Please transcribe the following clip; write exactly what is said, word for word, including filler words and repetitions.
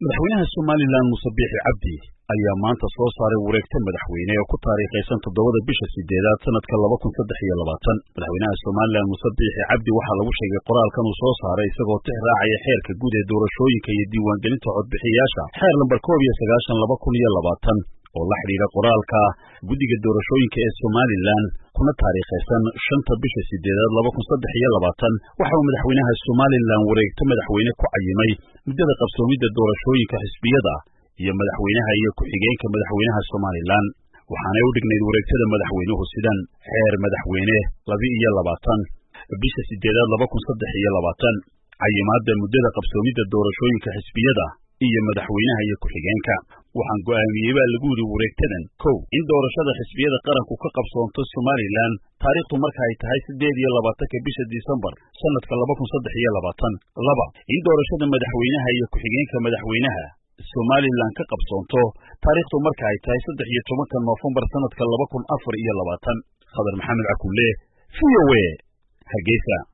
madaxweynaha Somaliland Muuse Biixi Cabdi ayaa maanta soo saaray wareegta madaxweyne oo ku taariikhaysan toddobada bisha sideedaad sanadka laba kun saddex iyo labaatan. Madaxweynaha Somaliland Muuse Biixi Cabdi waxaa lagu sheegay qoraalkan uu soo saaray isagoo tix raacaya xeerka guud ee doorashooyinka iyo diiwaangelinta codbixiyayaasha xeer lambar koob iyo sagaashan laba kun iyo labaatan oo la xidhiidha qoraalka guddiga doorashooyinka ee Somaliland kuna taariikhaysan shanta bisha sideedaad laba kun saddex iyo labaatan. waxa uu madaxweynaha Somaliland wareegta madaxweyne ku cayimay muddada qabsoomidda doorashooyinka xisbiyada iyo madaxweynaha iyo ku-xigeenka madaxweynaha Somaliland. waxaanay u dhignayd wareegtada madaxweynuhu sidan: xeer madaxweyne laba iyo labaatan bisha sideedaad laba kun saddex iyo labaatan, cayimaadda muddada qabsoomidda doorashooyinka xisbiyada iyo madaxweynaha iyo ku-xigeenka. waxaan go'aamiyey baa lagu yidhi wareegtadan: kow in doorashada xisbiyada qaranku ka qabsoonto Somaliland taariikhdu marka ay tahay sideed iyo labaatanka bisha Disembar sanadka laba kun saddex iyo labaatan. laba in doorashada madaxweynaha iyo ku-xigeenka madaxweynaha Somaliland ka qabsoonto taariikhdu marka ay tahay saddex iyo tobanka Noofembar sanadka laba kun afar iyo labaatan. Khadar Maxamed Cakulle, V O A, Hargeysa.